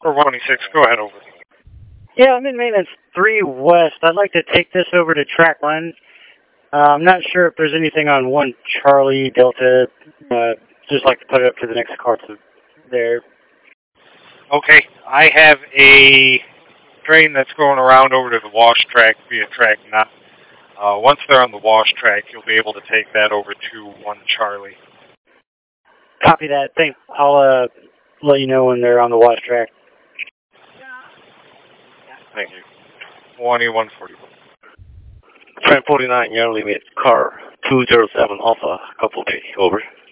Or 126, go ahead, over. Yeah, I'm in maintenance 3 West. I'd like to take this over to track 1. I'm not sure if there's anything on 1 Charlie Delta. Just like to put it up to the next car to there. Okay, I have a train that's going around over to the wash track via track 9. Once they're on the wash track, you'll be able to take that over to 1 Charlie. Copy that. Thanks. I'll let you know when they're on the wash track. Thank you. 2141. Train 49, you're limit car 207 Alpha, couple B, over.